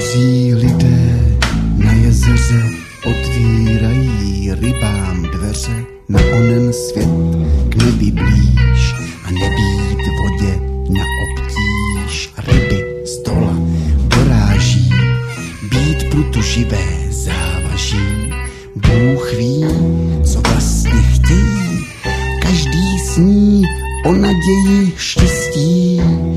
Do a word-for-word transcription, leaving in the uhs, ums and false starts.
Druzí lidé na jezeře otvírají rybám dveře na onen svět k nebi blíž a nebýt vodě na obtíž. Ryby z dola doráží, být plutu živé závaží. Bůh ví, co vlastně chtějí, každý sní o naději štěstí.